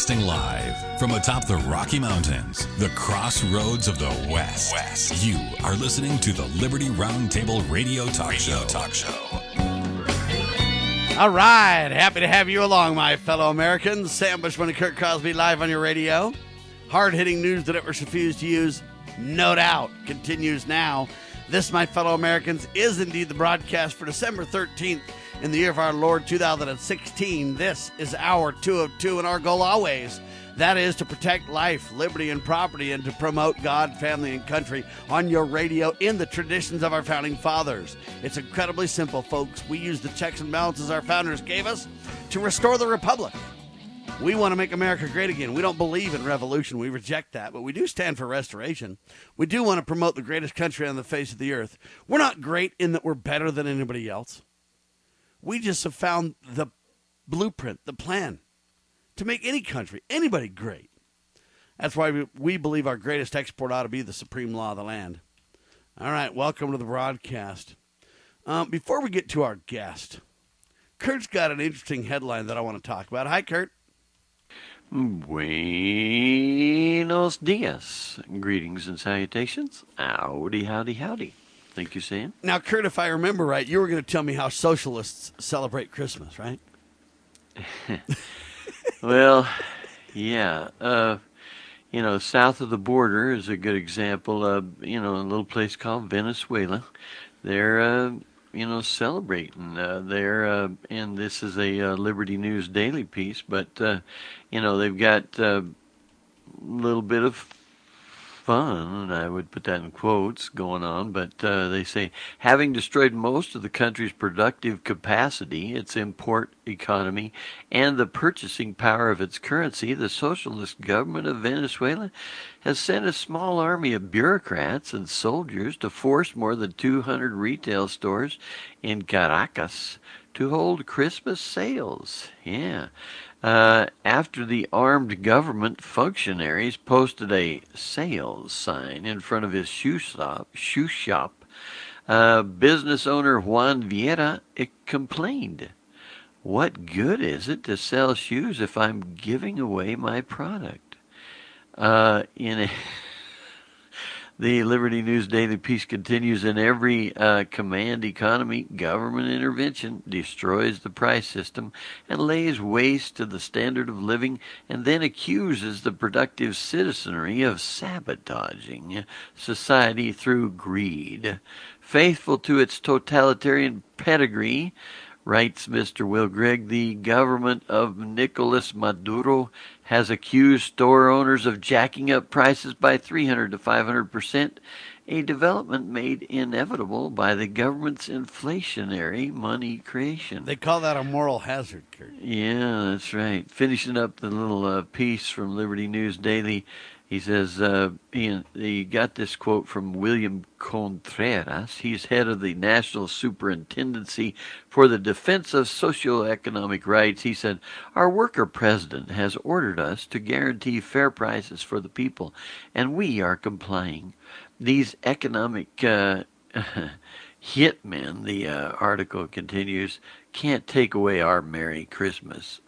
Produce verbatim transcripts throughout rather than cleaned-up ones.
Broadcasting live from atop the Rocky Mountains, the crossroads of the West. West. You are listening to the Liberty Roundtable Radio Talk Radio Show. Talk Show. All right, happy to have you along, my fellow Americans. Sam Bushman and Kurt Crosby live on your radio. Hard-hitting news the networks refuse to use, no doubt, continues now. This, my fellow Americans, is indeed the broadcast for December thirteenth in the year of our Lord two thousand sixteen. This is hour two of two, and our goal always, that is to protect life, liberty, and property, and to promote God, family, and country on your radio in the traditions of our founding fathers. It's incredibly simple, folks. We use the checks and balances our founders gave us to restore the republic. We want to make America great again. We don't believe in revolution. We reject that, but we do stand for restoration. We do want to promote the greatest country on the face of the earth. We're not great in that we're better than anybody else. We just have found the blueprint, the plan to make any country, anybody great. That's why we, we believe our greatest export ought to be the supreme law of the land. All right, welcome to the broadcast. Um, before we get to our guest, Kurt's got an interesting headline that I want to talk about. Hi, Kurt. Buenos dias. Greetings and salutations. Howdy, howdy, howdy. Thank you, Sam. Now, Kurt, if I remember right, you were going to tell me how socialists celebrate Christmas, right? Well, yeah. Uh, you know, south of the border is a good example of, you know, a little place called Venezuela. They're, uh, you know, celebrating. Uh, they're, uh, and this is a uh, Liberty News Daily piece, but, uh, you know, they've got a little bit of fun, and I would put that in quotes, going on, but uh, they say, having destroyed most of the country's productive capacity, its import economy, and the purchasing power of its currency, the socialist government of Venezuela has sent a small army of bureaucrats and soldiers to force more than two hundred retail stores in Caracas to hold Christmas sales. Yeah. Uh, after the armed government functionaries posted a sales sign in front of his shoe shop, shoe shop uh, business owner Juan Vieira it complained, "What good is it to sell shoes if I'm giving away my product?" Uh, in a The Liberty News Daily piece continues, in every uh, command economy, government intervention destroys the price system and lays waste to the standard of living, and then accuses the productive citizenry of sabotaging society through greed. Faithful to its totalitarian pedigree, writes Mister Will Grigg, the government of Nicolas Maduro has accused store owners of jacking up prices by three hundred to five hundred percent, a development made inevitable by the government's inflationary money creation. They call that a moral hazard, Kurt. Yeah, that's right. Finishing up the little uh, piece from Liberty News Daily, he says, uh, he, he got this quote from William Contreras. He's head of the National Superintendency for the Defense of Socioeconomic Rights. He said, "Our worker president has ordered us to guarantee fair prices for the people, and we are complying. These economic uh, hitmen," the uh, article continues, "can't take away our Merry Christmas."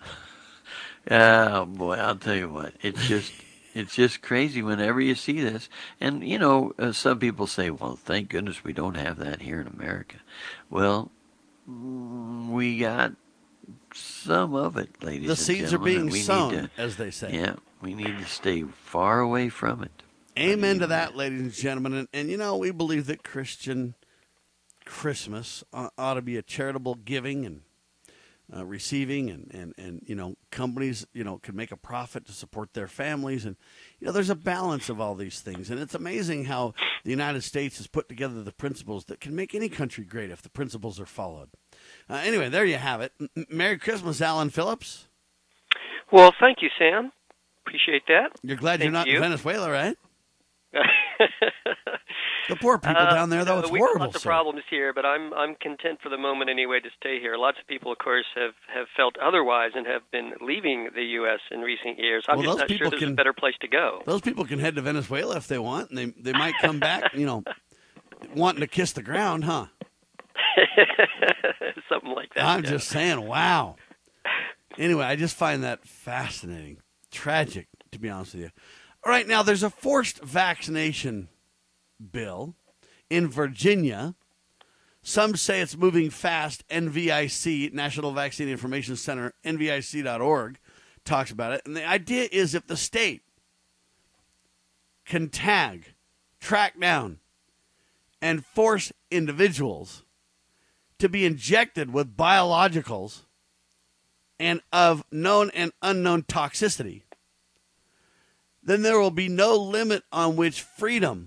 Oh, boy, I'll tell you what. It's just... It's just crazy whenever you see this. And, you know, uh, some people say, well, thank goodness we don't have that here in America. Well, mm, we got some of it, ladies The and seeds gentlemen. are being we sown, need to, as they say. Yeah, we need to stay far away from it. Amen I mean, to that, ladies and gentlemen. And, and, you know, we believe that Christian Christmas ought to be a charitable giving and Uh, receiving, and, and, and, you know, companies, you know, can make a profit to support their families. And, you know, there's a balance of all these things. And it's amazing how the United States has put together the principles that can make any country great if the principles are followed. Uh, anyway, there you have it. M- Merry Christmas, Alan Phillips. Well, thank you, Sam. Appreciate that. You're glad Thank you're not you. in Venezuela, right? The poor people uh, down there, though, it's we horrible. have lots of sir. problems here, but I'm I'm content for the moment anyway to stay here. Lots of people, of course, have, have felt otherwise and have been leaving the U S in recent years. I'm Well, just those not sure people there's can- a better place to go. Those people can head to Venezuela if they want, and they, they might come back, you know, wanting to kiss the ground, huh? Something like that. I'm yeah. just saying, wow. Anyway, I just find that fascinating. Tragic, to be honest with you. All right, now there's a forced vaccination bill in Virginia. Some say it's moving fast. N V I C, National Vaccine Information Center, N V I C dot org, talks about it. And the idea is if the state can tag, track down, and force individuals to be injected with biologicals and of known and unknown toxicity, then there will be no limit on which freedom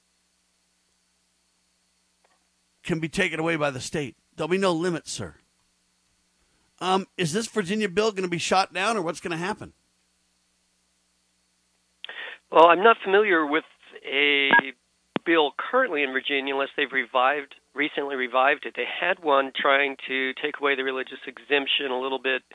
can be taken away by the state. There'll be no limit, sir. Um, is this Virginia bill going to be shot down, or what's going to happen? Well, I'm not familiar with a bill currently in Virginia unless they've revived, recently revived it. They had one trying to take away the religious exemption a little bit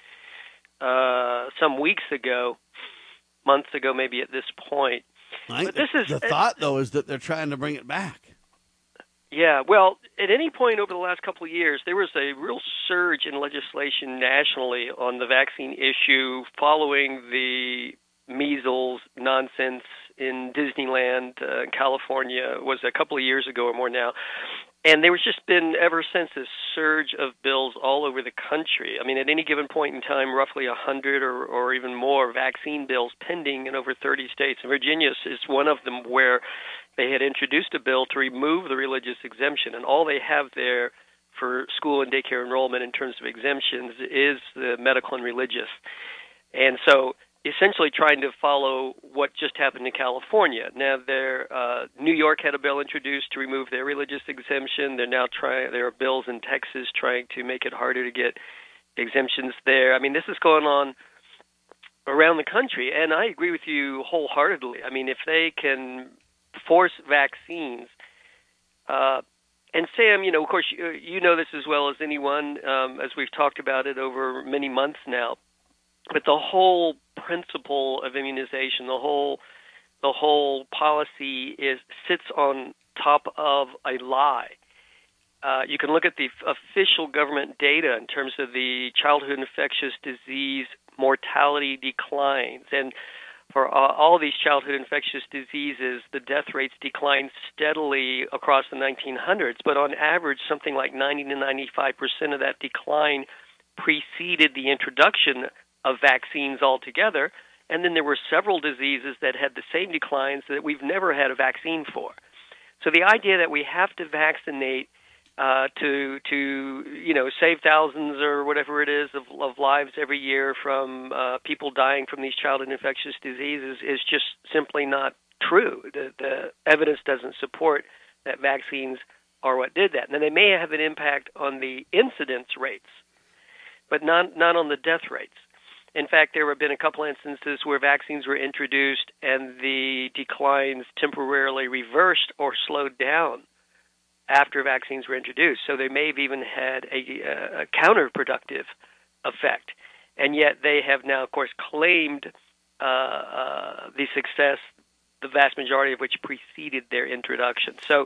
uh, some weeks ago, months ago maybe at this point. I but this the, is the thought, though, is that they're trying to bring it back. Yeah, well, at any point over the last couple of years, there was a real surge in legislation nationally on the vaccine issue following the measles nonsense in Disneyland, uh, California, was a couple of years ago or more now. And there was just been, ever since, this surge of bills all over the country. I mean, at any given point in time, roughly one hundred or, or even more vaccine bills pending in over thirty states. And Virginia is one of them where they had introduced a bill to remove the religious exemption. And all they have there for school and daycare enrollment in terms of exemptions is the medical and religious. And so essentially trying to follow what just happened in California. Now, there, uh, New York had a bill introduced to remove their religious exemption. They're now trying. There are bills in Texas trying to make it harder to get exemptions there. I mean, this is going on around the country, and I agree with you wholeheartedly. I mean, if they can force vaccines, uh, and Sam, you know, of course, you, you know this as well as anyone, um, as we've talked about it over many months now. But the whole principle of immunization, the whole the whole policy is sits on top of a lie. Uh, you can look at the official government data in terms of the childhood infectious disease mortality declines. And for uh, all these childhood infectious diseases, the death rates declined steadily across the nineteen hundreds. But on average, something like ninety to ninety-five percent of that decline preceded the introduction of vaccines altogether, and then there were several diseases that had the same declines that we've never had a vaccine for. So the idea that we have to vaccinate uh, to to you know save thousands or whatever it is of, of lives every year from uh, people dying from these childhood infectious diseases is just simply not true. The, the evidence doesn't support that vaccines are what did that. Now, they may have an impact on the incidence rates, but not not on the death rates. In fact, there have been a couple instances where vaccines were introduced and the declines temporarily reversed or slowed down after vaccines were introduced. So they may have even had a, a counterproductive effect. And yet they have now, of course, claimed uh, uh, the success, the vast majority of which preceded their introduction. So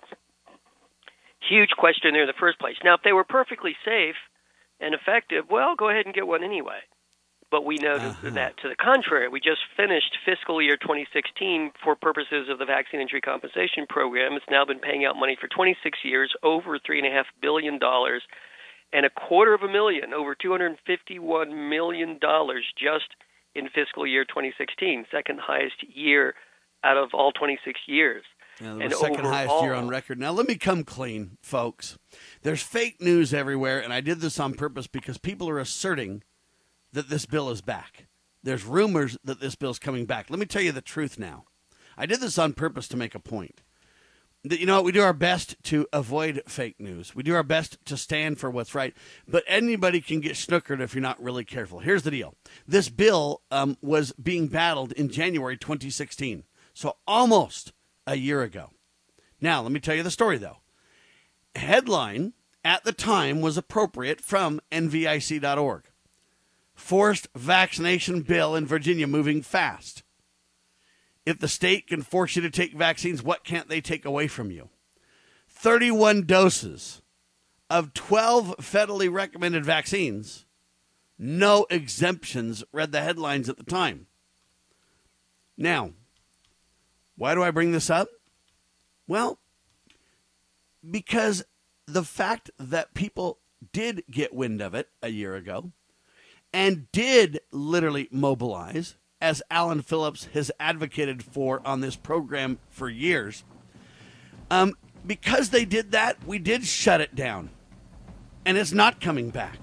huge question there in the first place. Now, if they were perfectly safe and effective, well, go ahead and get one anyway. But we know uh-huh. that to the contrary. We just finished fiscal year twenty sixteen for purposes of the Vaccine Injury Compensation Program. It's now been paying out money for twenty-six years, over three point five billion dollars, and a quarter of a million, over two hundred fifty-one million dollars just in fiscal year twenty sixteen, second highest year out of all twenty-six years. Yeah, the second overall, highest year on record. Now, let me come clean, folks. There's fake news everywhere, and I did this on purpose because people are asserting that this bill is back. There's rumors that this bill's coming back. Let me tell you the truth now. I did this on purpose to make a point. That, you know, we do our best to avoid fake news. We do our best to stand for what's right. But anybody can get snookered if you're not really careful. Here's the deal. This bill um, was being battled in January twenty sixteen, so almost a year ago. Now, let me tell you the story, though. Headline at the time was appropriate from N V I C dot org. Forced vaccination bill in Virginia moving fast. If the state can force you to take vaccines, what can't they take away from you? thirty-one doses of twelve federally recommended vaccines. No exemptions, read the headlines at the time. Now, why do I bring this up? Well, because the fact that people did get wind of it a year ago and did literally mobilize, as Alan Phillips has advocated for on this program for years, um, because they did that, we did shut it down. And it's not coming back.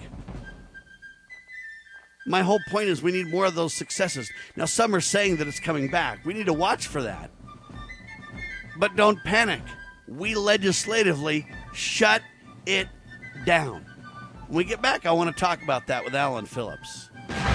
My whole point is we need more of those successes. Now, some are saying that it's coming back. We need to watch for that. But don't panic. We legislatively shut it down. When we get back, I want to talk about that with Alan Phillips.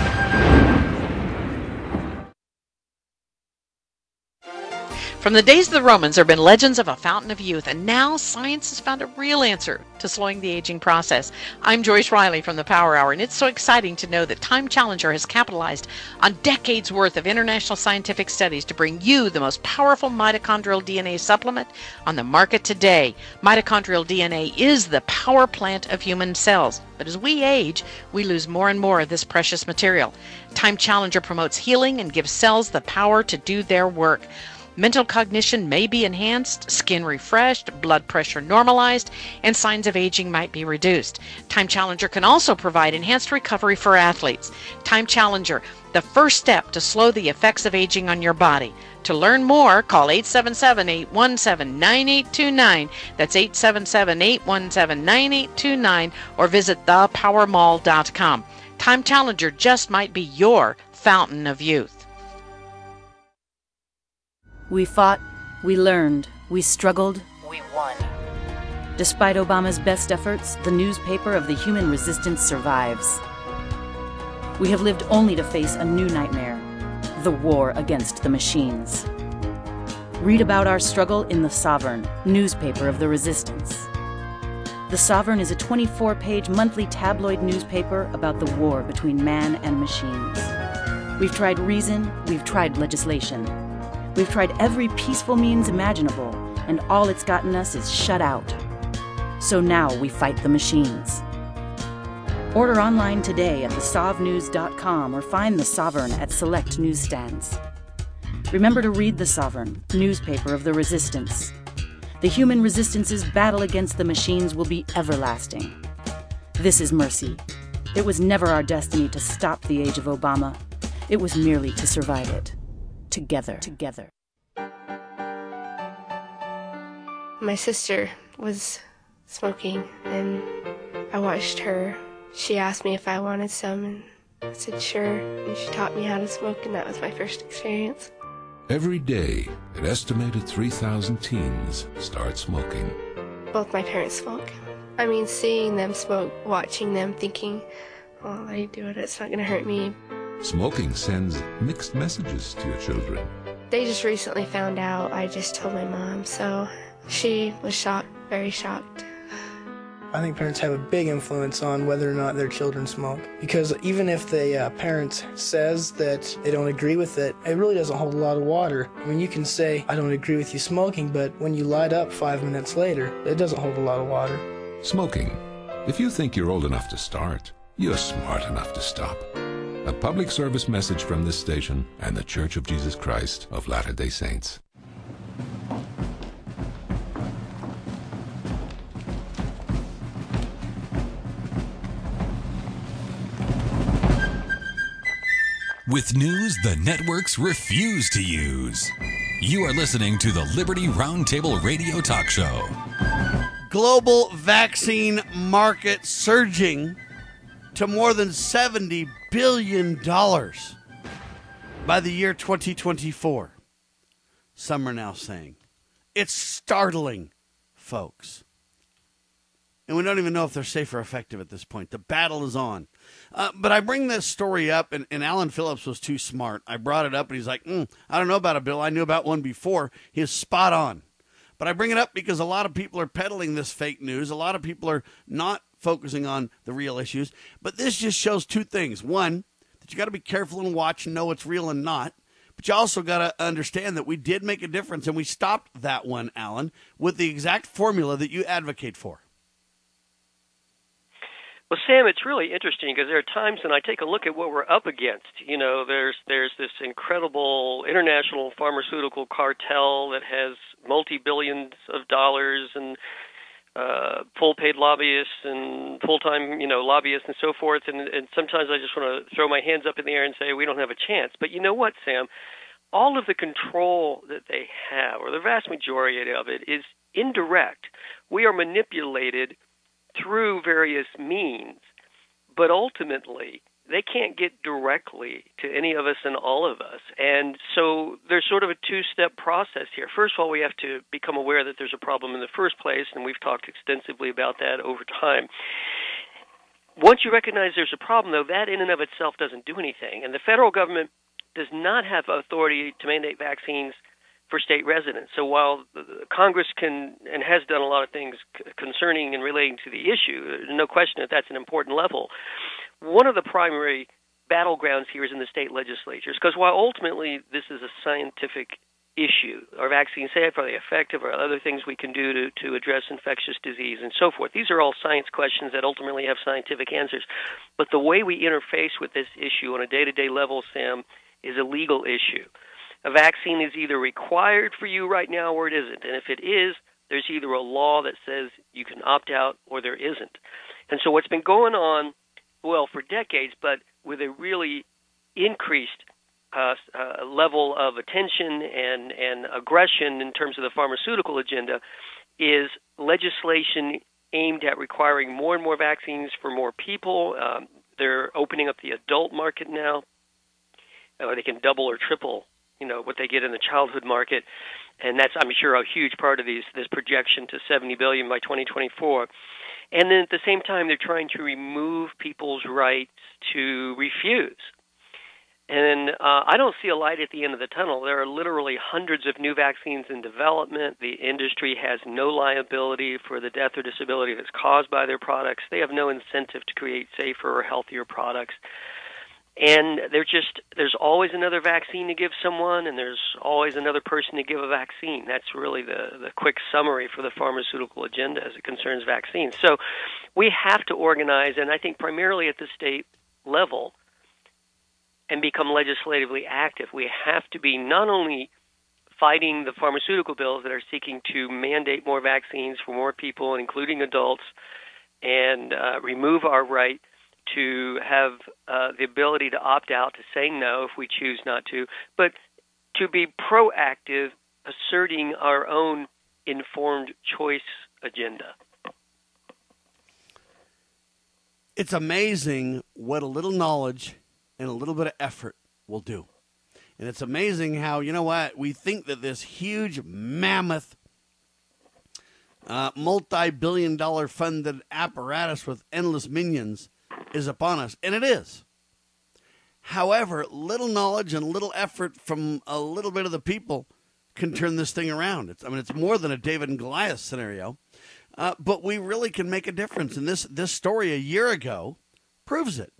From the days of the Romans, there have been legends of a fountain of youth, and now science has found a real answer to slowing the aging process. I'm Joyce Riley from the Power Hour, and it's so exciting to know that Time Challenger has capitalized on decades worth of international scientific studies to bring you the most powerful mitochondrial D N A supplement on the market today. Mitochondrial D N A is the power plant of human cells, but as we age, we lose more and more of this precious material. Time Challenger promotes healing and gives cells the power to do their work. Mental cognition may be enhanced, skin refreshed, blood pressure normalized, and signs of aging might be reduced. Time Challenger can also provide enhanced recovery for athletes. Time Challenger, the first step to slow the effects of aging on your body. To learn more, call eight seven seven, eight one seven, nine eight two nine. That's eight seven seven, eight one seven, nine eight two nine, or visit the power mall dot com. Time Challenger just might be your fountain of youth. We fought, we learned, we struggled, we won. Despite Obama's best efforts, the newspaper of the human resistance survives. We have lived only to face a new nightmare, the war against the machines. Read about our struggle in The Sovereign, newspaper of the resistance. The Sovereign is a twenty-four page monthly tabloid newspaper about the war between man and machines. We've tried reason, we've tried legislation. We've tried every peaceful means imaginable, and all it's gotten us is shut out. So now we fight the machines. Order online today at the sov news dot com or find The Sovereign at select newsstands. Remember to read The Sovereign, newspaper of the resistance. The human resistance's battle against the machines will be everlasting. This is mercy. It was never our destiny to stop the age of Obama. It was merely to survive it. Together. Together. My sister was smoking, and I watched her. She asked me if I wanted some, and I said sure, and she taught me how to smoke, and that was my first experience. Every day, an estimated three thousand teens start smoking. Both my parents smoke. I mean, seeing them smoke, watching them, thinking, well, they do it, it's not going to hurt me. Smoking sends mixed messages to your children. They just recently found out. I just told my mom, so she was shocked, very shocked. I think parents have a big influence on whether or not their children smoke. Because even if the uh, parent says that they don't agree with it, it really doesn't hold a lot of water. I mean, you can say, I don't agree with you smoking, but when you light up five minutes later, it doesn't hold a lot of water. Smoking. If you think you're old enough to start, you're smart enough to stop. A public service message from this station and the Church of Jesus Christ of Latter-day Saints. With news the networks refuse to use. You are listening to the Liberty Roundtable Radio Talk Show. Global vaccine market surging to more than seventy billion dollars by the year twenty twenty-four. Some are now saying. It's startling, folks. And we don't even know if they're safe or effective at this point. The battle is on. Uh, but I bring this story up, and, and Alan Phillips was too smart. I brought it up, and he's like, mm, I don't know about it, Bill. I knew about one before. He is spot on. But I bring it up because a lot of people are peddling this fake news. A lot of people are not focusing on the real issues. But this just shows two things. One, that you got to be careful and watch and know what's real and not. But you also got to understand that we did make a difference, and we stopped that one, Alan, with the exact formula that you advocate for. Well, Sam, it's really interesting because there are times when I take a look at what we're up against. You know, there's there's this incredible international pharmaceutical cartel that has multi-billions of dollars and uh, full-paid lobbyists and full-time, you know, lobbyists and so forth. And, and sometimes I just want to throw my hands up in the air and say we don't have a chance. But you know what, Sam? All of the control that they have, or the vast majority of it, is indirect. We are manipulated through various means, but ultimately they can't get directly to any of us and all of us. And so there's sort of a two-step process here. First of all, we have to become aware that there's a problem in the first place, and we've talked extensively about that over time. Once you recognize there's a problem, though, that in and of itself doesn't do anything. And the federal government does not have authority to mandate vaccines for state residents. So while Congress can and has done a lot of things concerning and relating to the issue, no question that that's an important level, one of the primary battlegrounds here is in the state legislatures, because while ultimately this is a scientific issue, are vaccines safe, are they effective, or other things we can do to, to address infectious disease and so forth. These are all science questions that ultimately have scientific answers. But the way we interface with this issue on a day-to-day level, Sam, is a legal issue. A vaccine is either required for you right now or it isn't. And if it is, there's either a law that says you can opt out or there isn't. And so what's been going on, well, for decades, but with a really increased uh, uh, level of attention and, and aggression in terms of the pharmaceutical agenda, is legislation aimed at requiring more and more vaccines for more people. Um, they're opening up the adult market now. Or they can double or triple, you know, what they get in the childhood market, and that's, I'm sure, a huge part of these this projection to seventy billion dollars by twenty twenty-four. And then at the same time, they're trying to remove people's rights to refuse. And uh, I don't see a light at the end of the tunnel. There are literally hundreds of new vaccines in development. The industry has no liability for the death or disability that's caused by their products. They have no incentive to create safer or healthier products. And they're just, there's always another vaccine to give someone, and there's always another person to give a vaccine. That's really the, the quick summary for the pharmaceutical agenda as it concerns vaccines. So we have to organize, and I think primarily at the state level, and become legislatively active. We have to be not only fighting the pharmaceutical bills that are seeking to mandate more vaccines for more people, including adults, and uh, remove our right to have uh, the ability to opt out, to say no if we choose not to, but to be proactive, asserting our own informed choice agenda. It's amazing what a little knowledge and a little bit of effort will do. And it's amazing how, you know what, we think that this huge, mammoth, uh, multi-billion dollar funded apparatus with endless minions is upon us, and it is. However, little knowledge and little effort from a little bit of the people can turn this thing around. It's, I mean, it's more than a David and Goliath scenario, uh, but we really can make a difference. And this this story a year ago proves it.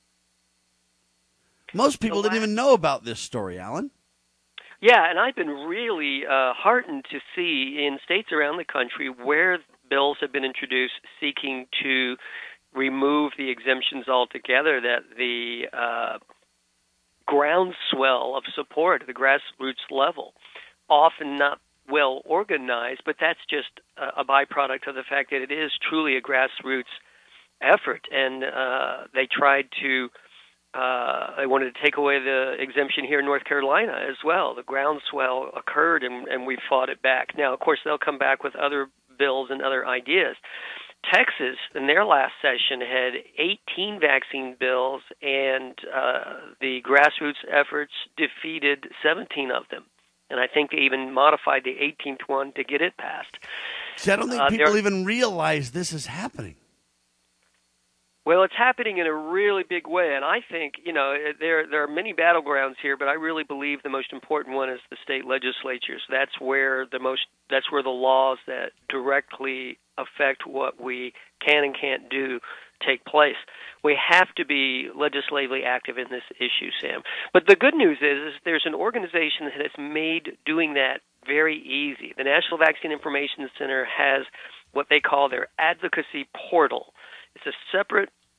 Most people didn't even know about this story, Alan. Yeah, and I've been really uh, heartened to see in states around the country where bills have been introduced seeking to remove the exemptions altogether, that the uh, groundswell of support at the grassroots level, often not well organized, but that's just a, a byproduct of the fact that it is truly a grassroots effort. And uh, they tried to, uh, they wanted to take away the exemption here in North Carolina as well. The groundswell occurred, and, and we fought it back. Now, of course, they'll come back with other bills and other ideas. Texas, in their last session, had eighteen vaccine bills, and uh, the grassroots efforts defeated seventeen of them. And I think they even modified the eighteenth one to get it passed. See, I don't think uh, people even realize this is happening. Well, it's happening in a really big way, and I think, you know, there there are many battlegrounds here, but I really believe the most important one is the state legislatures. That's where the most that's where the laws that directly affect what we can and can't do take place. We have to be legislatively active in this issue, Sam. But the good news is, is there's an organization that has made doing that very easy. The National Vaccine Information Center has what they call their advocacy portal. It's a separate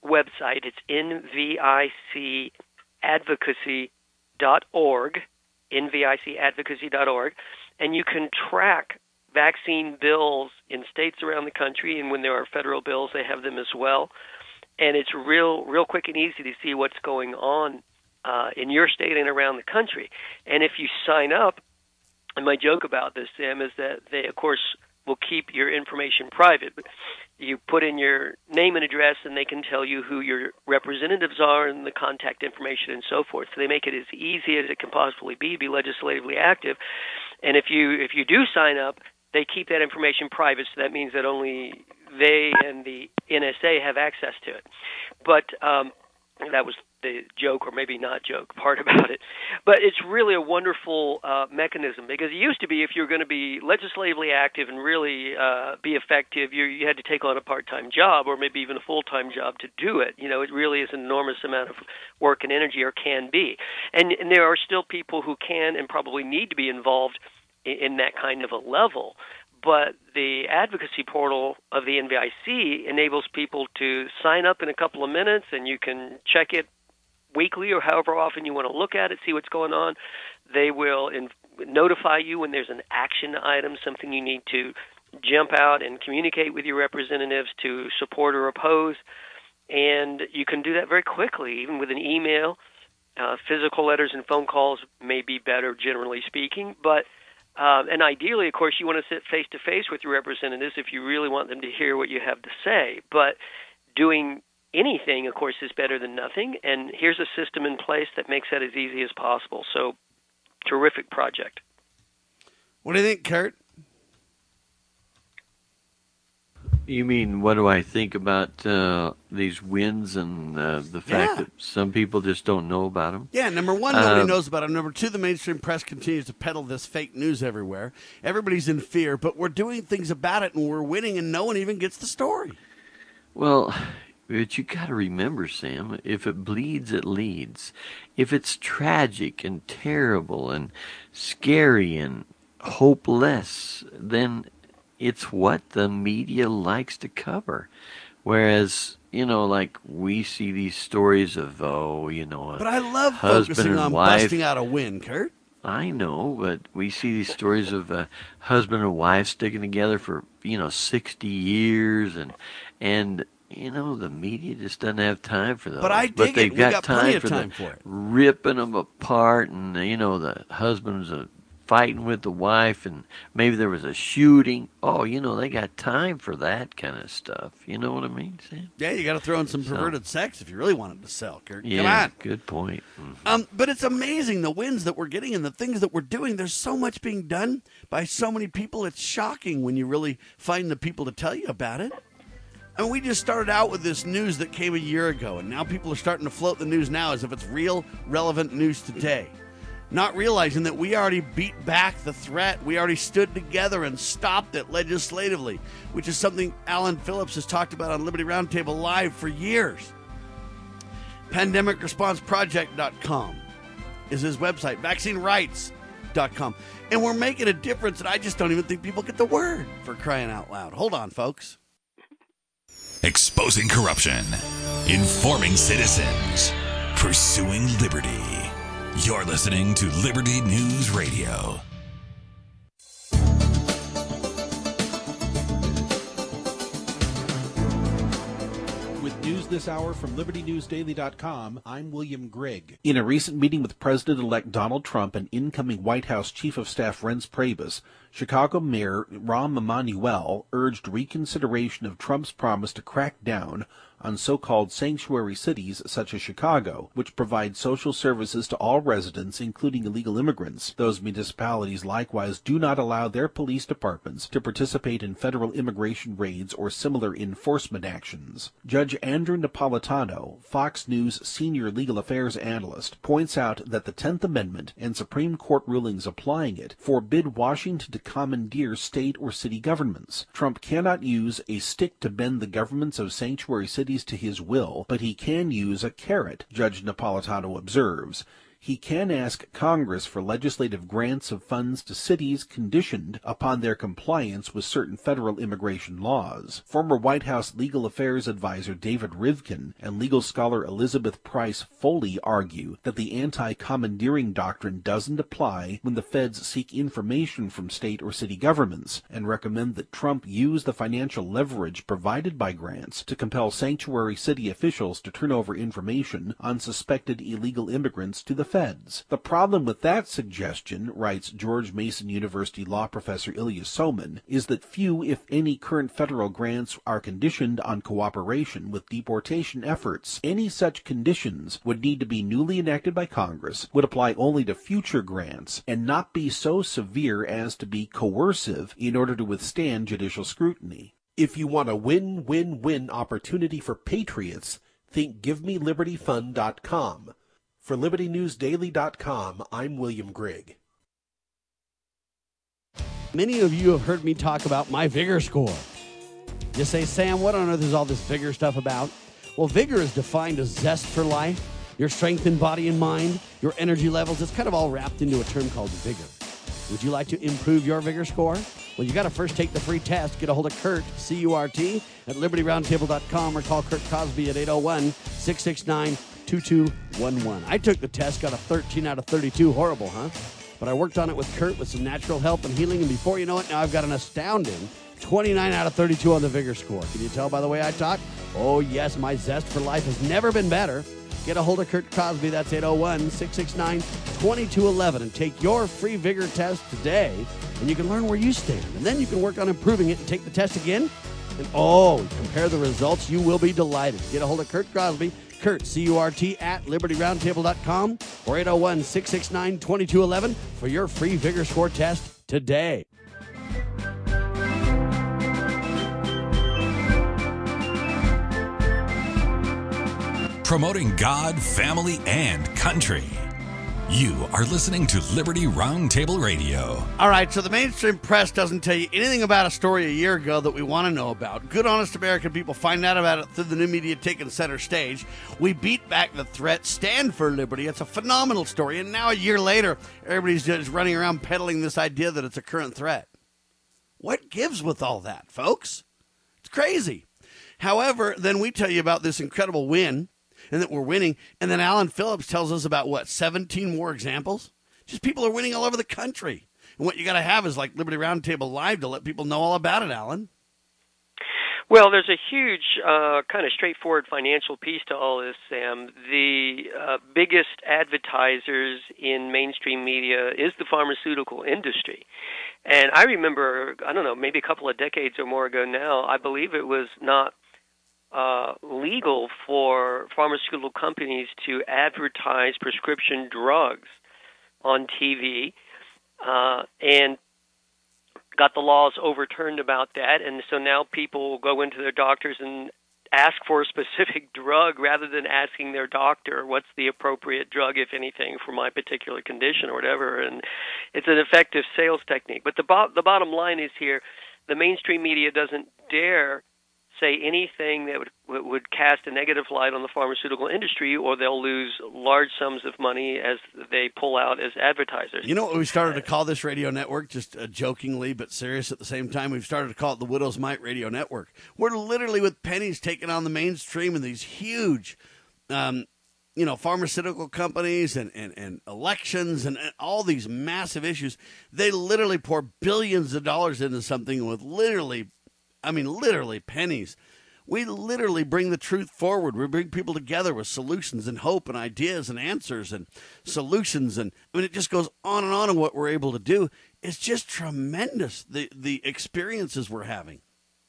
website. It's N V I C advocacy dot org, N V I C advocacy dot org, and you can track vaccine bills in states around the country, and when there are federal bills, they have them as well. And it's real, real quick and easy to see what's going on uh, in your state and around the country. And if you sign up, and my joke about this, Sam, is that they, of course, will keep your information private. But you put in your name and address, and they can tell you who your representatives are and the contact information and so forth. So they make it as easy as it can possibly be to be legislatively active. And if you if you do sign up, they keep that information private, so that means that only they and the N S A have access to it. But um, that was the joke, or maybe not joke, part about it. But it's really a wonderful uh, mechanism, because it used to be if you were going to be legislatively active and really uh, be effective, you, you had to take on a part-time job or maybe even a full-time job to do it. You know, it really is an enormous amount of work and energy, or can be. And, and there are still people who can and probably need to be involved in, in that kind of a level. But the advocacy portal of the N V I C enables people to sign up in a couple of minutes, and you can check it weekly or however often you want to look at it, see what's going on. They will in- notify you when there's an action item, something you need to jump out and communicate with your representatives to support or oppose. And you can do that very quickly, even with an email. Uh, physical letters and phone calls may be better, generally speaking, but Um, and ideally, of course, you want to sit face-to-face with your representatives if you really want them to hear what you have to say. But doing anything, of course, is better than nothing. And here's a system in place that makes that as easy as possible. So, terrific project. What do you think, Kurt? You mean, what do I think about uh, these wins and uh, the fact Yeah. that some people just don't know about them? Yeah, number one, nobody Um, knows about them. Number two, the mainstream press continues to peddle this fake news everywhere. Everybody's in fear, but we're doing things about it, and we're winning, and no one even gets the story. Well, but you got to remember, Sam, if it bleeds, it leads. If it's tragic and terrible and scary and hopeless, then it's what the media likes to cover. Whereas, you know, like we see these stories of, oh, you know, a But I love husband focusing and on wife. busting out a win, Kurt. I know, but we see these stories of a husband and wife sticking together for, you know, sixty years, and, and you know, the media just doesn't have time for those. But I dig but it. they've We got, got time plenty of for time the for it. ripping them apart, and, you know, the husband's a fighting with the wife, and maybe there was a shooting. Oh, you know, they got time for that kind of stuff. You know what I mean, Sam? Yeah, you got to throw in some So- perverted sex if you really want it to sell, Kurt. Yeah, Come on. good point. Mhm. Um, but it's amazing the wins that we're getting and the things that we're doing. There's so much being done by so many people. It's shocking when you really find the people to tell you about it. I mean, we just started out with this news that came a year ago, and now people are starting to float the news now as if it's real, relevant news today. Not realizing that we already beat back the threat. We already stood together and stopped it legislatively, which is something Alan Phillips has talked about on Liberty Roundtable Live for years. pandemic response project dot com is his website, vaccine rights dot com. And we're making a difference, and I just don't even think people get the word, for crying out loud. Hold on, folks. Exposing corruption, informing citizens, pursuing liberty. You're listening to Liberty News Radio. With news this hour from Liberty News Daily dot com, I'm William Grigg. In a recent meeting with President-elect Donald Trump and incoming White House Chief of Staff Reince Priebus, Chicago Mayor Rahm Emanuel urged reconsideration of Trump's promise to crack down on so-called sanctuary cities such as Chicago, which provide social services to all residents, including illegal immigrants. Those municipalities likewise do not allow their police departments to participate in federal immigration raids or similar enforcement actions. Judge Andrew Napolitano, Fox News senior legal affairs analyst, points out that the tenth Amendment and Supreme Court rulings applying it forbid Washington to commandeer state or city governments. Trump cannot use a stick to bend the governments of sanctuary cities to his will, but he can use a carrot, Judge Napolitano observes. he can ask Congress for legislative grants of funds to cities conditioned upon their compliance with certain federal immigration laws. Former White House Legal Affairs Advisor David Rivkin and legal scholar Elizabeth Price Foley argue that the anti-commandeering doctrine doesn't apply when the feds seek information from state or city governments, and recommend that Trump use the financial leverage provided by grants to compel sanctuary city officials to turn over information on suspected illegal immigrants to the feds. The problem with that suggestion, writes George Mason University law professor Ilya Soman, is that few, if any, current federal grants are conditioned on cooperation with deportation efforts. Any such conditions would need to be newly enacted by Congress, would apply only to future grants, and not be so severe as to be coercive in order to withstand judicial scrutiny. If you want a win-win-win opportunity for patriots, think give me liberty fund dot com. For liberty news daily dot com, I'm William Grigg. Many of you have heard me talk about my Vigor score. You say, Sam, what on earth is all this Vigor stuff about? Well, Vigor is defined as zest for life, your strength in body and mind, your energy levels. It's kind of all wrapped into a term called Vigor. Would you like to improve your Vigor score? Well, you got to first take the free test. Get a hold of Kurt, C U R T, at liberty roundtable dot com, or call Kurt Cosby at eight oh one, six six nine, two two one one. I took the test, got a thirteen out of thirty-two. Horrible, huh? But I worked on it with Kurt with some natural help and healing, and before you know it, now I've got an astounding twenty-nine out of thirty-two on the Vigor score. Can you tell by the way I talk? Oh, yes, my zest for life has never been better. Get a hold of Kurt Cosby. That's eight oh one, six six nine, two two one one, and take your free Vigor test today, and you can learn where you stand. And then you can work on improving it and take the test again. And oh, compare the results. You will be delighted. Get a hold of Kurt Cosby. Kurt, C U R T, at liberty roundtable dot com, or eight oh one, six six nine, two two one one for your free Vigor score test today. Promoting God, family, and country. You are listening to Liberty Roundtable Radio. All right, so the mainstream press doesn't tell you anything about a story a year ago that we want to know about. Good, honest American people find out about it through the new media taking center stage. We beat back the threat, stand for liberty. It's a phenomenal story, and now a year later, everybody's just running around peddling this idea that it's a current threat. What gives with all that, folks? It's crazy. However, then we tell you about this incredible win, and that we're winning. And then Alan Phillips tells us about, what, seventeen more examples? Just people are winning all over the country. And what you got to have is like Liberty Roundtable Live to let people know all about it, Alan. Well, there's a huge uh, kind of straightforward financial piece to all this, Sam. The uh, biggest advertisers in mainstream media is the pharmaceutical industry. And I remember, I don't know, maybe a couple of decades or more ago now, I believe it was not Uh, legal for pharmaceutical companies to advertise prescription drugs on T V, uh, and got the laws overturned about that. And so now people will go into their doctors and ask for a specific drug rather than asking their doctor what's the appropriate drug, if anything, for my particular condition or whatever. And it's an effective sales technique. But the, bo- the bottom line is here, the mainstream media doesn't dare say anything that would would cast a negative light on the pharmaceutical industry, or they'll lose large sums of money as they pull out as advertisers. You know what we started to call this radio network, just uh, jokingly but serious at the same time? We've started to call it the Widow's Mite Radio Network. We're literally with pennies taking on the mainstream and these huge, um, you know, pharmaceutical companies and, and, and elections and, and all these massive issues. They literally pour billions of dollars into something with literally I mean, literally pennies. We literally bring the truth forward. We bring people together with solutions and hope and ideas and answers and solutions. And I mean, it just goes on and on. And what we're able to do is just tremendous. The the experiences we're having.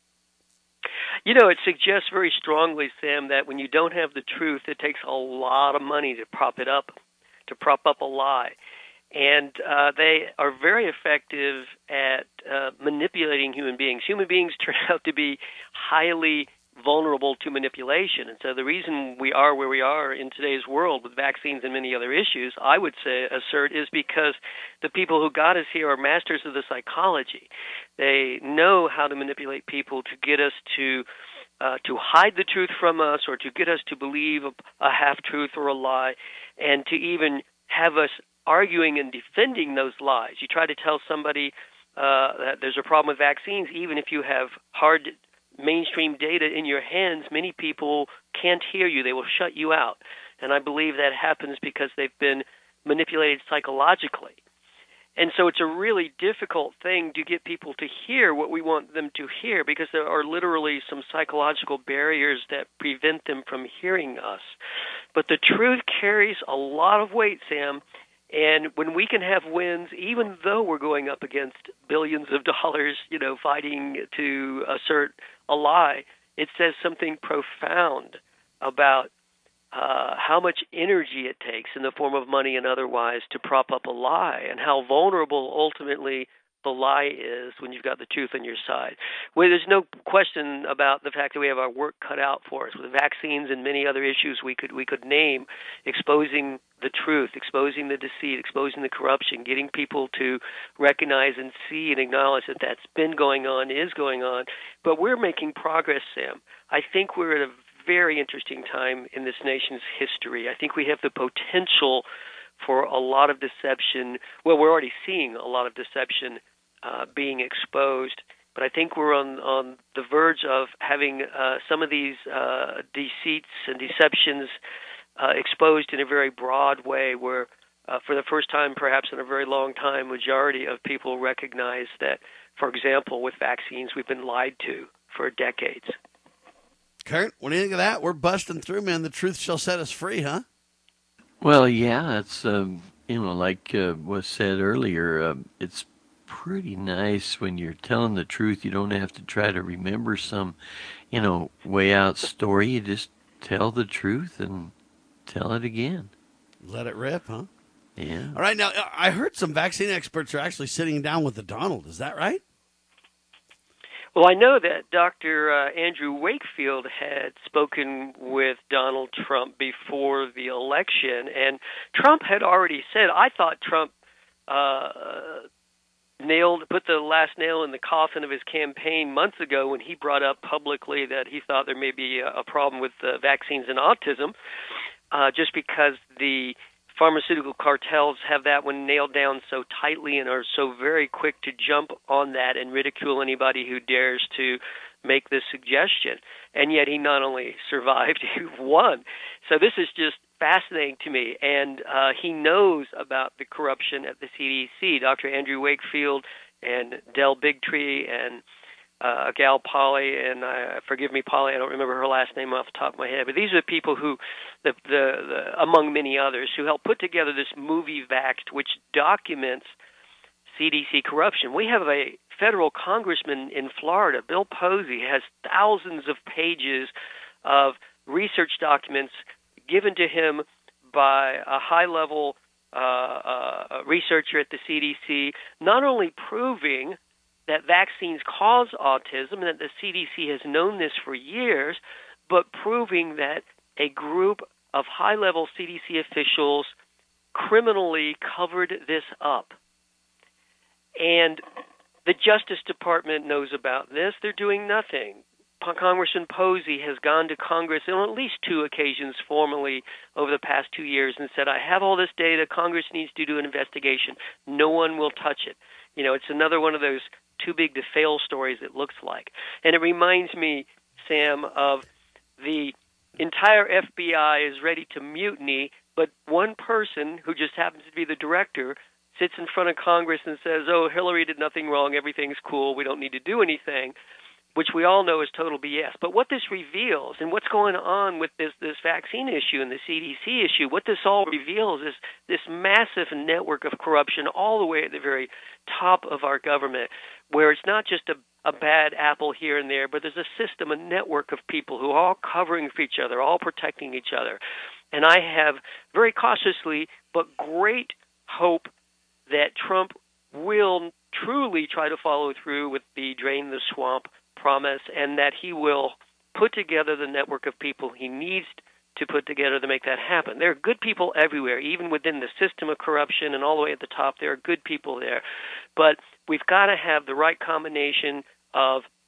You know, it suggests very strongly, Sam, that when you don't have the truth, it takes a lot of money to prop it up, to prop up a lie. And uh, they are very effective at uh, manipulating human beings. Human beings turn out to be highly vulnerable to manipulation. And so the reason we are where we are in today's world with vaccines and many other issues, I would say, assert, is because the people who got us here are masters of the psychology. They know how to manipulate people to get us to uh, to hide the truth from us, or to get us to believe a, a half-truth or a lie, and to even have us arguing and defending those lies. You try to tell somebody uh, that there's a problem with vaccines, even if you have hard mainstream data in your hands, many people can't hear you. They will shut you out. And I believe that happens because they've been manipulated psychologically. And so it's a really difficult thing to get people to hear what we want them to hear, because there are literally some psychological barriers that prevent them from hearing us. But the truth carries a lot of weight, Sam. And when we can have wins, even though we're going up against billions of dollars, you know, fighting to assert a lie, it says something profound about uh, how much energy it takes in the form of money and otherwise to prop up a lie, and how vulnerable ultimately the lie is when you've got the truth on your side. Well, there's no question about the fact that we have our work cut out for us with vaccines and many other issues we could we could name, exposing the truth, exposing the deceit, exposing the corruption, getting people to recognize and see and acknowledge that that's been going on, is going on. But we're making progress, Sam. I think we're at a very interesting time in this nation's history. I think we have the potential for a lot of deception. Well, we're already seeing a lot of deception uh, being exposed, but I think we're on, on the verge of having uh, some of these uh, deceits and deceptions uh, exposed in a very broad way, where uh, for the first time, perhaps in a very long time, majority of people recognize that, for example, with vaccines, we've been lied to for decades. Kurt, what do you think of that? We're busting through, man. The truth shall set us free, huh? Well, yeah, it's, um, you know, like uh, was said earlier, uh, it's pretty nice when you're telling the truth. You don't have to try to remember some, you know, way out story. You just tell the truth and tell it again. Let it rip, huh? Yeah. All right, now, I heard some vaccine experts are actually sitting down with the Donald. Is that right? Well, I know that Doctor Uh, Andrew Wakefield had spoken with Donald Trump before the election, and Trump had already said, I thought Trump uh, nailed, put the last nail in the coffin of his campaign months ago when he brought up publicly that he thought there may be a, a problem with uh, vaccines and autism, uh, just because the pharmaceutical cartels have that one nailed down so tightly and are so very quick to jump on that and ridicule anybody who dares to make this suggestion. And yet he not only survived, he won. So this is just fascinating to me. And uh, he knows about the corruption at the C D C. Doctor Andrew Wakefield and Del Bigtree and uh, Gal Polly, and uh, forgive me, Polly, I don't remember her last name off the top of my head, but these are the people who, the, the, the, among many others, who helped put together this movie Vaxxed, which documents C D C corruption. We have a federal congressman in Florida, Bill Posey, has thousands of pages of research documents given to him by a high-level uh, uh, researcher at the C D C, not only proving that vaccines cause autism and that the C D C has known this for years, but proving that a group of high-level C D C officials criminally covered this up. And the Justice Department knows about this. They're doing nothing. Congressman Posey has gone to Congress on at least two occasions formally over the past two years and said, I have all this data. Congress needs to do an investigation. No one will touch it. You know, it's another one of those too big to fail stories, it looks like. And it reminds me, Sam, of the entire F B I is ready to mutiny, but one person who just happens to be the director sits in front of Congress and says, oh, Hillary did nothing wrong, everything's cool, we don't need to do anything, which we all know is total B S. But what this reveals, and what's going on with this, this vaccine issue and the C D C issue, what this all reveals is this massive network of corruption all the way at the very top of our government, where it's not just a, a bad apple here and there, but there's a system, a network of people who are all covering for each other, all protecting each other. And I have very cautiously but great hope that Trump will truly try to follow through with the drain the swamp promise, and that he will put together the network of people he needs to put together to make that happen. There are good people everywhere, even within the system of corruption and all the way at the top. There are good people there. But we've got to have the right combination of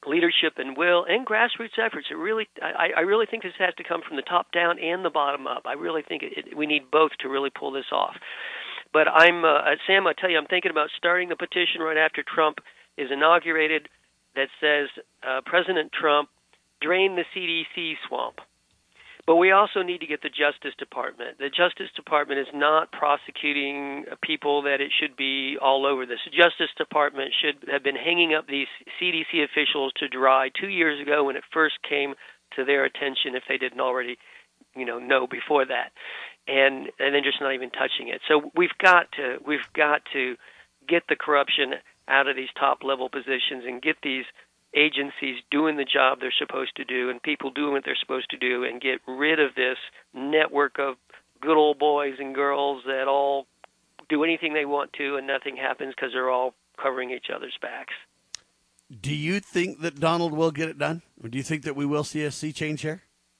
leadership and will and grassroots efforts. It really, I, I really think this has to come from the top down and the bottom up. I really think it, it, we need both to really pull this off. But I'm, uh, Sam, I tell you, I'm thinking about starting the petition right after Trump is inaugurated that says, uh, President Trump, drain the C D C swamp. But we also need to get the Justice Department. The Justice Department is not prosecuting people that it should be all over this. The Justice Department should have been hanging up these C D C officials to dry two years ago when it first came to their attention, if they didn't already, you know, know before that, and and then just not even touching it. So we've got to we've got to get the corruption out of these top level positions and get these agencies doing the job they're supposed to do and people doing what they're supposed to do, and get rid of this network of good old boys and girls that all do anything they want to and nothing happens because they're all covering each other's backs. Do you think that Donald will get it done? Or do you think that we will see a sea change here?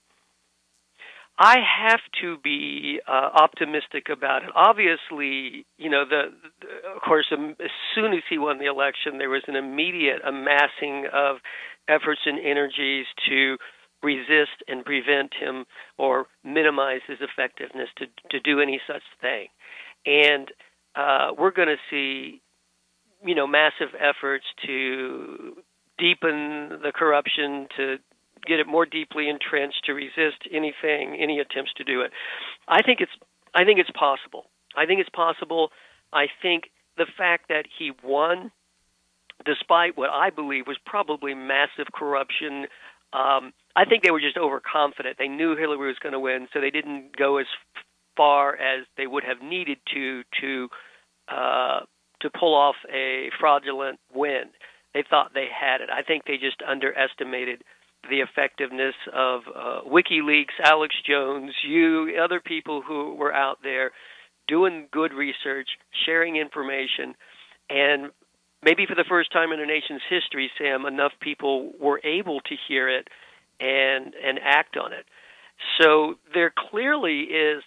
I have to be uh, optimistic about it. Obviously, you know, the, the of course, um, as soon as he won the election, there was an immediate amassing of efforts and energies to resist and prevent him or minimize his effectiveness to to do any such thing. And uh, we're going to see, you know, massive efforts to deepen the corruption, to get it more deeply entrenched, to resist anything, any attempts to do it. I think it's, I think it's possible. I think it's possible. I think the fact that he won, despite what I believe was probably massive corruption, um, I think they were just overconfident. They knew Hillary was going to win, so they didn't go as far as they would have needed to to uh, to pull off a fraudulent win. They thought they had it. I think they just underestimated the effectiveness of uh, WikiLeaks, Alex Jones, you, other people who were out there doing good research, sharing information, and maybe for the first time in our nation's history, Sam, enough people were able to hear it and and act on it. So there clearly is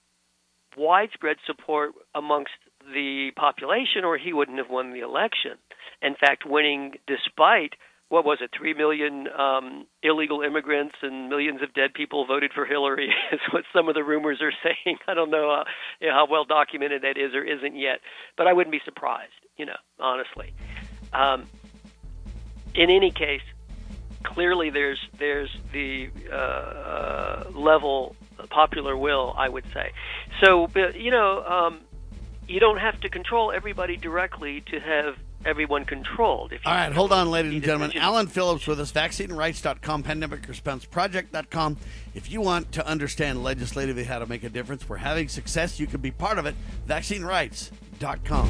widespread support amongst the population, or he wouldn't have won the election. In fact, winning despite, what was it, three million um, illegal immigrants and millions of dead people voted for Hillary is what some of the rumors are saying. I don't know, uh, you know how well documented that is or isn't yet, but I wouldn't be surprised, you know, honestly. Um, in any case, clearly there's there's the uh, uh, level popular will, I would say. So, you know, um, you don't have to control everybody directly to have everyone controlled. If you All right, hold on, ladies and gentlemen. decision. Alan Phillips with us, vaccine rights dot com, pandemic response project dot com. If you want to understand legislatively how to make a difference, we're having success. You can be part of it. vaccine rights dot com.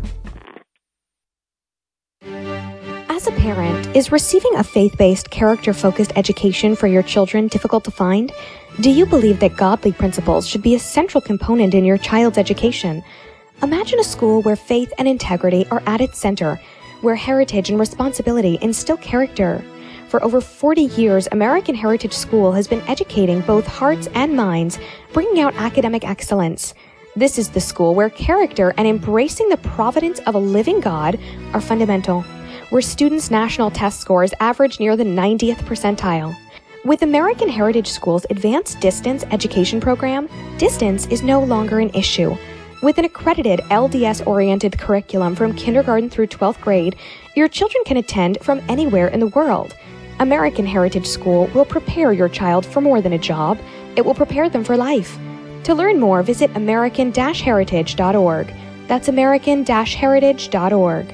As a parent, is receiving a faith-based, character-focused education for your children difficult to find? Do you believe that godly principles should be a central component in your child's education? Imagine a school where faith and integrity are at its center, where heritage and responsibility instill character. For over forty years, American Heritage School has been educating both hearts and minds, bringing out academic excellence. This is the school where character and embracing the providence of a living God are fundamental, where students' national test scores average near the ninetieth percentile. With American Heritage School's advanced distance education program, distance is no longer an issue. With an accredited L D S-oriented curriculum from kindergarten through twelfth grade, your children can attend from anywhere in the world. American Heritage School will prepare your child for more than a job. It will prepare them for life. To learn more, visit american heritage dot org. That's american heritage dot org.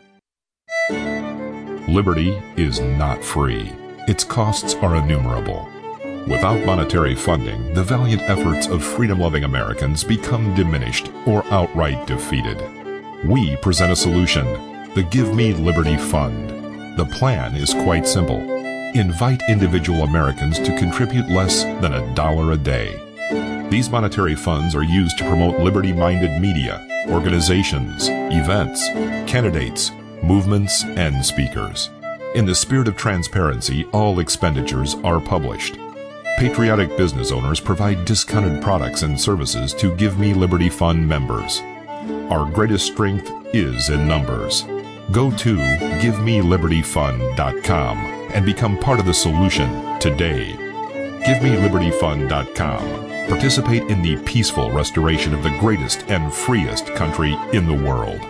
Liberty is not free. Its costs are innumerable. Without monetary funding, the valiant efforts of freedom-loving Americans become diminished or outright defeated. We present a solution, the Give Me Liberty Fund. The plan is quite simple. Invite individual Americans to contribute less than a dollar a day. These monetary funds are used to promote liberty-minded media, organizations, events, candidates, movements, and speakers. In the spirit of transparency, all expenditures are published. Patriotic business owners provide discounted products and services to Give Me Liberty Fund members. Our greatest strength is in numbers. Go to give me liberty fund dot com and become part of the solution today. give me liberty fund dot com. Participate in the peaceful restoration of the greatest and freest country in the world.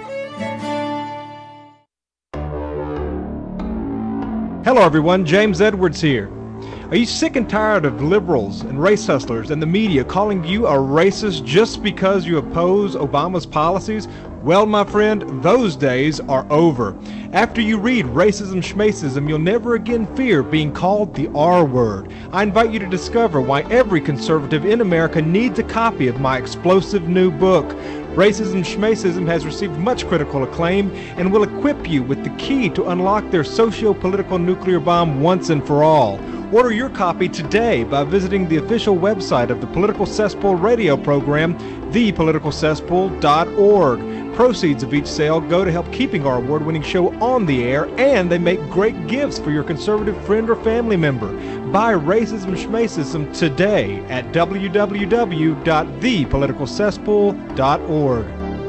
Hello everyone, James Edwards here. Are you sick and tired of liberals and race hustlers and the media calling you a racist just because you oppose Obama's policies? Well, my friend, those days are over. After you read Racism Schmacism, you'll never again fear being called the R word. I invite you to discover why every conservative in America needs a copy of my explosive new book. Racism Schmacism has received much critical acclaim and will equip you with the key to unlock their socio-political nuclear bomb once and for all. Order your copy today by visiting the official website of the Political Cesspool radio program, the political cesspool dot org. Proceeds of each sale go to help keeping our award-winning show on the air, and they make great gifts for your conservative friend or family member. Buy Racism Schmacism today at w w w dot the political cesspool dot org.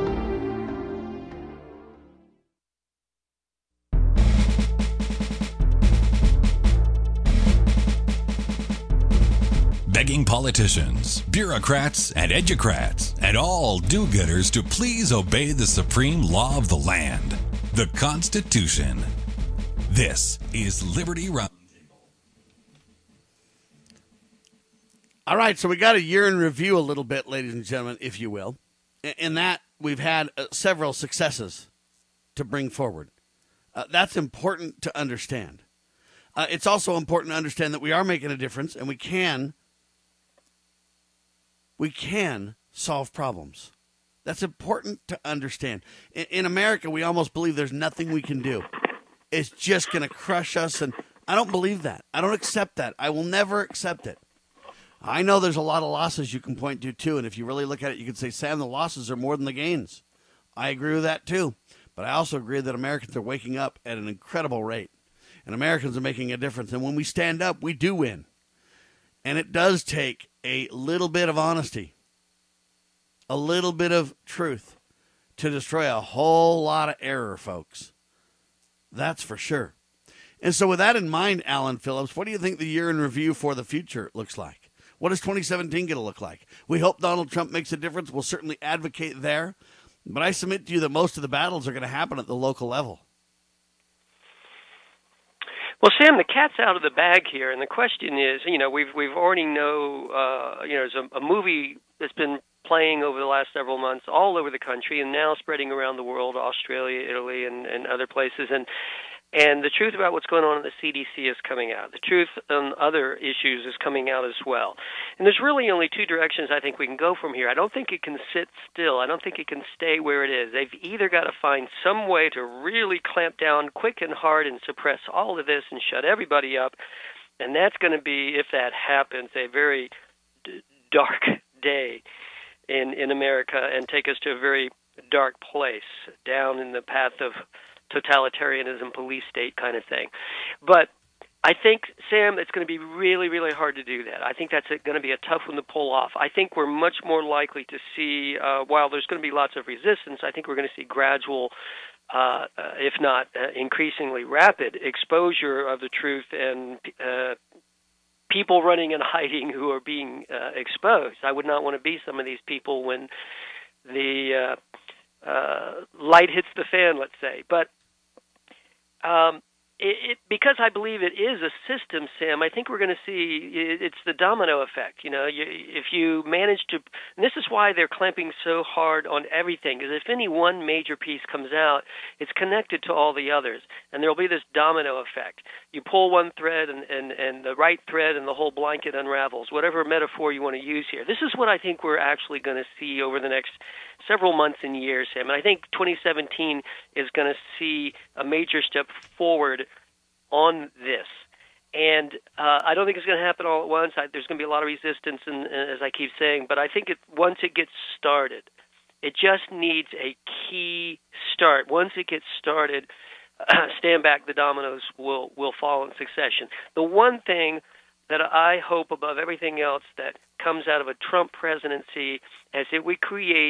Begging politicians, bureaucrats, and educrats, and all do-gooders to please obey the supreme law of the land, the Constitution. This is Liberty Roundtable. All right, so we got a year in review a little bit, ladies and gentlemen, if you will. In that, we've had uh, several successes to bring forward. Uh, that's important to understand. Uh, it's also important to understand that we are making a difference, and we can We can solve problems. That's important to understand. In, in America, we almost believe there's nothing we can do. It's just going to crush us, and I don't believe that. I don't accept that. I will never accept it. I know there's a lot of losses you can point to, too, and if you really look at it, you can say, Sam, the losses are more than the gains. I agree with that, too. But I also agree that Americans are waking up at an incredible rate, and Americans are making a difference. And when we stand up, we do win. And it does take a little bit of honesty, a little bit of truth to destroy a whole lot of error, folks. That's for sure. And so with that in mind, Alan Phillips, what do you think the year in review for the future looks like? What is twenty seventeen going to look like? We hope Donald Trump makes a difference. We'll certainly advocate there. But I submit to you that most of the battles are going to happen at the local level. Well, Sam, the cat's out of the bag here, and the question is, you know, we've we've already know, uh, you know, there's a, a movie that's been playing over the last several months all over the country, and now spreading around the world, Australia, Italy, and, and other places, and and the truth about what's going on at the C D C is coming out. The truth on other issues is coming out as well. And there's really only two directions I think we can go from here. I don't think it can sit still. I don't think it can stay where it is. They've either got to find some way to really clamp down quick and hard and suppress all of this and shut everybody up. And that's going to be, if that happens, a very d- dark day in, in America and take us to a very dark place, down in the path of totalitarianism, police state kind of thing. But I think, Sam, it's going to be really, really hard to do that. I think that's going to be a tough one to pull off. I think we're much more likely to see, uh, while there's going to be lots of resistance, I think we're going to see gradual, uh, uh, if not uh, increasingly rapid, exposure of the truth and uh, people running and hiding who are being uh, exposed. I would not want to be some of these people when the uh, uh, light hits the fan, let's say. But Um, it, it, because I believe it is a system, Sam, I think we're going to see it, it's the domino effect. You know, you, if you manage to, and this is why they're clamping so hard on everything, because if any one major piece comes out, it's connected to all the others, and there will be this domino effect. You pull one thread, and, and, and the right thread, and the whole blanket unravels, whatever metaphor you want to use here. This is what I think we're actually going to see over the next several months and years, Sam. And I think twenty seventeen is going to see a major step forward on this. And uh, I don't think it's going to happen all at once. I, there's going to be a lot of resistance, and, and as I keep saying, but I think it, once it gets started, it just needs a key start. Once it gets started, uh, stand back, the dominoes will, will fall in succession. The one thing that I hope above everything else that comes out of a Trump presidency is that we create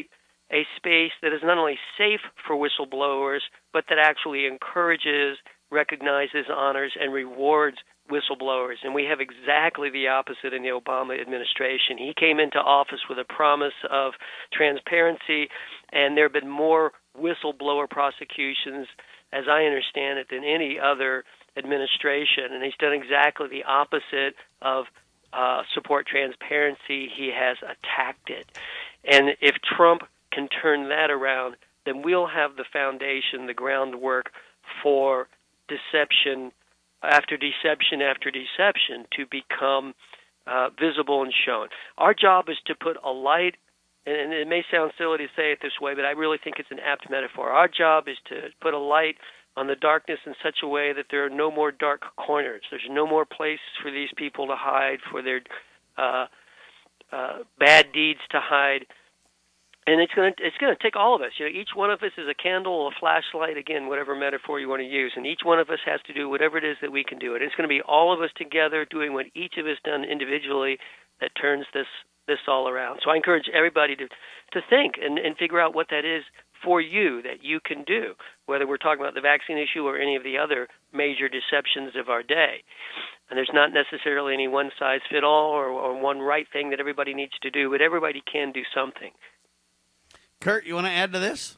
a space that is not only safe for whistleblowers, but that actually encourages, recognizes, honors, and rewards whistleblowers. And we have exactly the opposite in the Obama administration. He came into office with a promise of transparency, and there have been more whistleblower prosecutions, as I understand it, than any other administration. And he's done exactly the opposite of uh, support transparency. He has attacked it. And if Trump can turn that around, then we'll have the foundation, the groundwork for deception after deception after deception to become uh, visible and shown. Our job is to put a light, and it may sound silly to say it this way, but I really think it's an apt metaphor. Our job is to put a light on the darkness in such a way that there are no more dark corners. There's no more places for these people to hide, for their uh, uh, bad deeds to hide. And it's going to it's going to take all of us. You know, each one of us is a candle, a flashlight, again, whatever metaphor you want to use. And each one of us has to do whatever it is that we can do. And it's going to be all of us together doing what each of us done individually that turns this this all around. So I encourage everybody to to think and, and figure out what that is for you that you can do, whether we're talking about the vaccine issue or any of the other major deceptions of our day. And there's not necessarily any one-size-fit-all or, or one right thing that everybody needs to do, but everybody can do something. Kurt, you want to add to this?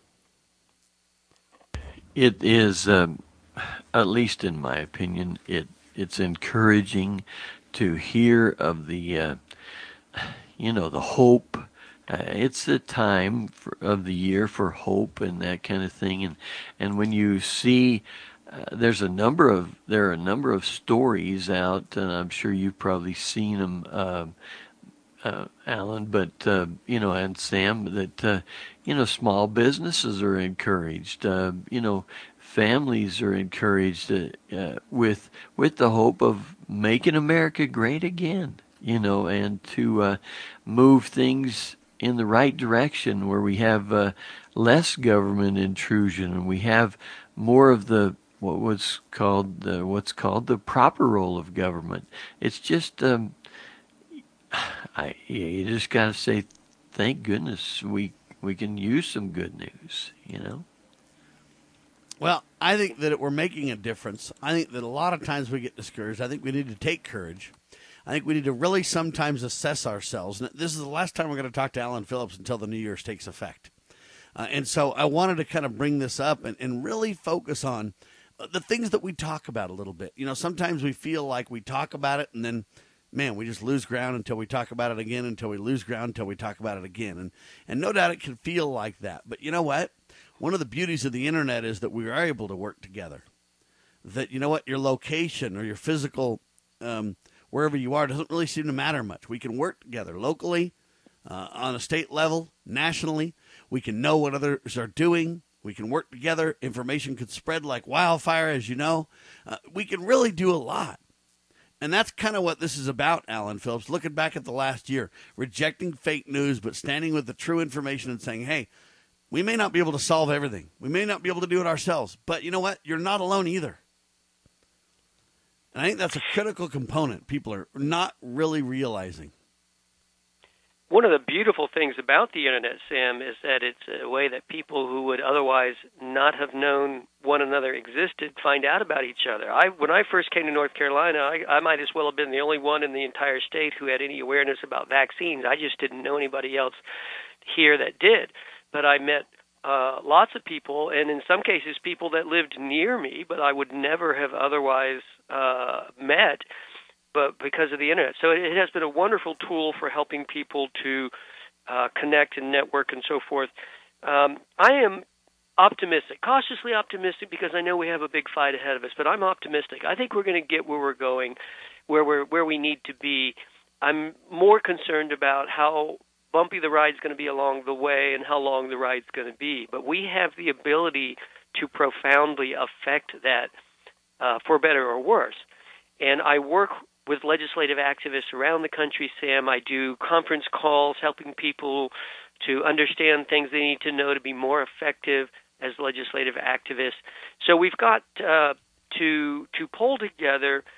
It is, um, at least in my opinion, it it's encouraging to hear of the, uh, you know, the hope. Uh, it's the time for, of the year for hope and that kind of thing, and and when you see, uh, there's a number of there are a number of stories out, and I'm sure you've probably seen them, uh, uh, Alan, but uh, you know, and Sam, that uh, you know, small businesses are encouraged, uh, you know, families are encouraged uh, uh, with with the hope of making America great again, you know, and to uh, move things in the right direction where we have uh, less government intrusion and we have more of the what was called the, what's called the proper role of government. It's just um, I you just got to say thank goodness we we can use some good news, you know. Well, I think that we're making a difference. I think that a lot of times we get discouraged. I think we need to take courage. I think we need to really sometimes assess ourselves. And this is the last time we're going to talk to Alan Phillips until the New Year's takes effect. Uh, and so I wanted to kind of bring this up and, and really focus on the things that we talk about a little bit. You know, sometimes we feel like we talk about it and then, man, we just lose ground until we talk about it again, until we lose ground until we talk about it again. And, and no doubt it can feel like that. But you know what? One of the beauties of the internet is that we are able to work together. That, you know what, your location or your physical um wherever you are, doesn't really seem to matter much. We can work together locally, uh, on a state level, nationally. We can know what others are doing. We can work together. Information could spread like wildfire, as you know. Uh, we can really do a lot. And that's kind of what this is about, Alan Phillips, looking back at the last year, rejecting fake news, but standing with the true information and saying, hey, we may not be able to solve everything. We may not be able to do it ourselves. But you know what? You're not alone either. And I think that's a critical component people are not really realizing. One of the beautiful things about the Internet, Sam, is that it's a way that people who would otherwise not have known one another existed find out about each other. I, when I first came to North Carolina, I, I might as well have been the only one in the entire state who had any awareness about vaccines. I just didn't know anybody else here that did. But I met uh, lots of people, and in some cases people that lived near me, but I would never have otherwise uh, met, but because of the Internet. So it, it has been a wonderful tool for helping people to uh, connect and network and so forth. Um, I am optimistic, cautiously optimistic, because I know we have a big fight ahead of us, but I'm optimistic. I think we're going to get where we're going, where we're where we need to be. I'm more concerned about how bumpy the ride's going to be along the way and how long the ride's going to be. But we have the ability to profoundly affect that uh, for better or worse. And I work with legislative activists around the country, Sam. I do conference calls helping people to understand things they need to know to be more effective as legislative activists. So we've got uh, to to pull together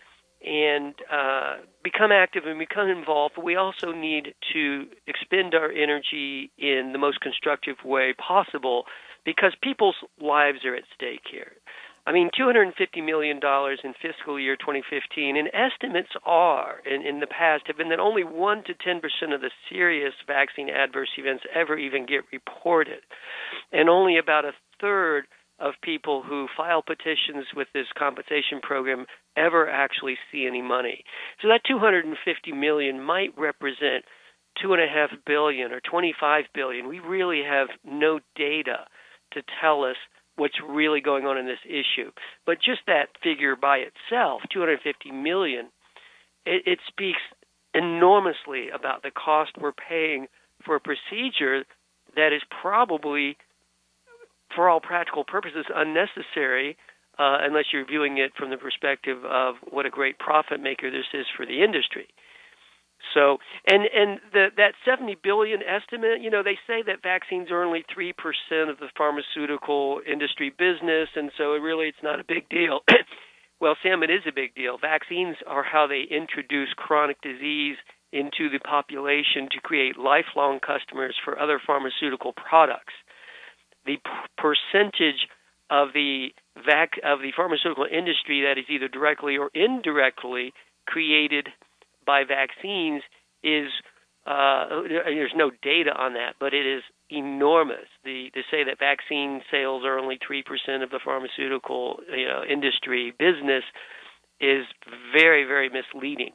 and uh, become active and become involved, but we also need to expend our energy in the most constructive way possible because people's lives are at stake here. I mean, two hundred fifty million dollars in fiscal year twenty fifteen, and estimates are, in, in the past, have been that only one to ten percent of the serious vaccine adverse events ever even get reported, and only about a third of people who file petitions with this compensation program ever actually see any money. So that two hundred fifty million dollars might represent two point five billion dollars or twenty-five billion dollars. We really have no data to tell us what's really going on in this issue. But just that figure by itself, two hundred fifty million dollars, it, it speaks enormously about the cost we're paying for a procedure that is probably, for all practical purposes, unnecessary, uh, unless you're viewing it from the perspective of what a great profit maker this is for the industry. So, and and the, that seventy billion dollars estimate, you know, they say that vaccines are only three percent of the pharmaceutical industry business, and so it really it's not a big deal. Well, Sam, it is a big deal. Vaccines are how they introduce chronic disease into the population to create lifelong customers for other pharmaceutical products. The p- percentage of the vac- of the pharmaceutical industry that is either directly or indirectly created by vaccines is, uh, there's no data on that, but it is enormous. The, to say that vaccine sales are only three percent of the pharmaceutical you know, industry business is very, very misleading.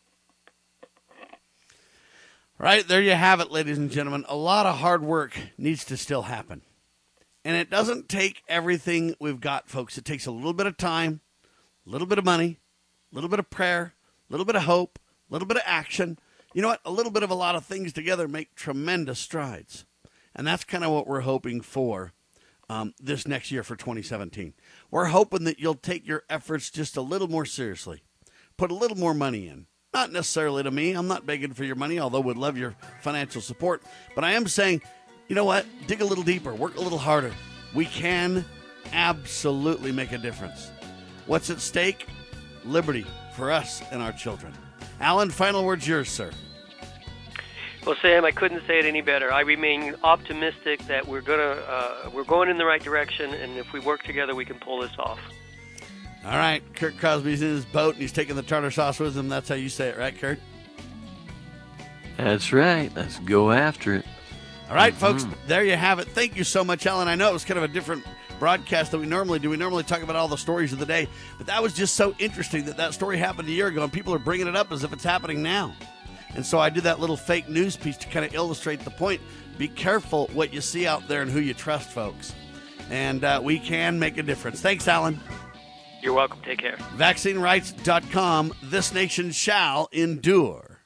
Right, there you have it, ladies and gentlemen. A lot of hard work needs to still happen. And it doesn't take everything we've got, folks. It takes a little bit of time, a little bit of money, a little bit of prayer, a little bit of hope, a little bit of action. You know what? A little bit of a lot of things together make tremendous strides. And that's kind of what we're hoping for um, this next year for twenty seventeen. We're hoping that you'll take your efforts just a little more seriously. Put a little more money in. Not necessarily to me. I'm not begging for your money, although would love your financial support. But I am saying, you know what? Dig a little deeper. Work a little harder. We can absolutely make a difference. What's at stake? Liberty for us and our children. Alan, final words yours, sir. Well, Sam, I couldn't say it any better. I remain optimistic that we're gonna uh, we're going in the right direction, and if we work together, we can pull this off. All right, Kurt Crosby's in his boat, and he's taking the tartar sauce with him. That's how you say it, right, Kurt? That's right. Let's go after it. All right, mm-hmm. folks, there you have it. Thank you so much, Alan. I know it was kind of a different broadcast that we normally do. We normally talk about all the stories of the day, but that was just so interesting that that story happened a year ago, and people are bringing it up as if it's happening now. And so I did that little fake news piece to kind of illustrate the point. Be careful what you see out there and who you trust, folks. And uh, we can make a difference. Thanks, Alan. You're welcome. Take care. vaccine rights dot com. This nation shall endure.